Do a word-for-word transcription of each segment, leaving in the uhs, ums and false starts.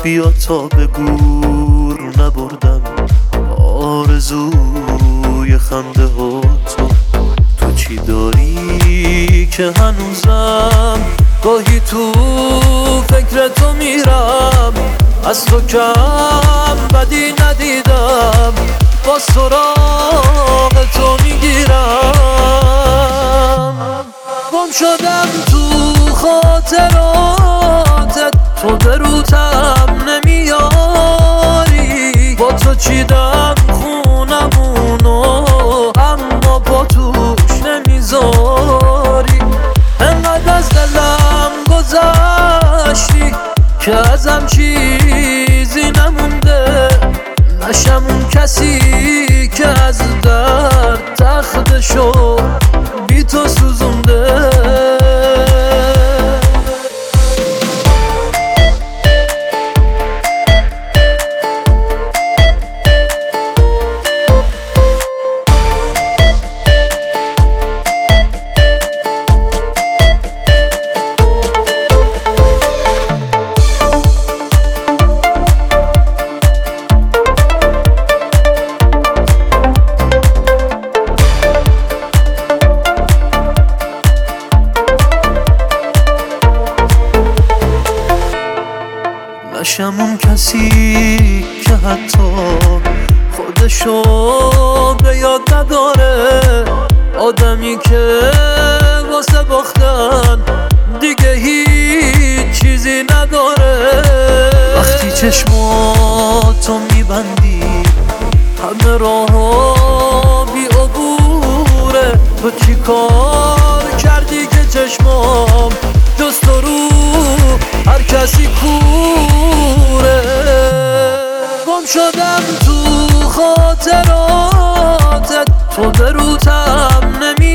بیا تا به گور نبردم آرزوی خنده ها تو تو چی داری که هنوزم گاهی تو فکر تو میرم از تو کم بدی ندیدم با سراغ تو میگیرم گم شدم تو خاطراتت تو به روتم نمیاری با تو چیدم خونمونو اما با توش نمیذاری انقدر از دلم گذشتی که ازم چیزی نمونده نشم اون کسی که از درد تختشو بی تو سوزونده نشم اون کسی که حتی خودشو به یاد نداره آدمی که واسه باختن دیگه هیچ چیزی نداره وقتی چشماتو میبندی همه راه‌ها بی عبوره تو چی کار کردی که چشمام جز تو رو هر کسی کوره گم شدم تو خاطراتت تو به روتم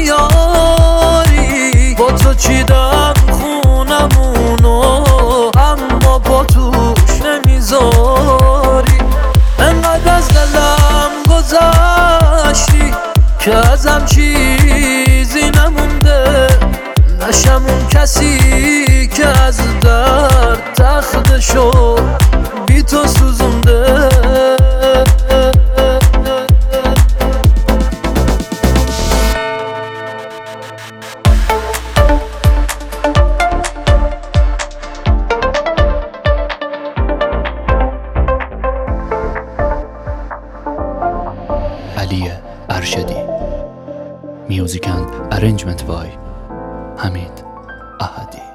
نمیاری با تو چیدم خونمونو اما با توش نمیذاری انقدر از دلم گذشتی که ازم چیزی نمونده نشم اون کسی که از درد تختشو بی تو سوزونده علی ارشدی میوزیک اند ارنجمنت بای حمید احدی.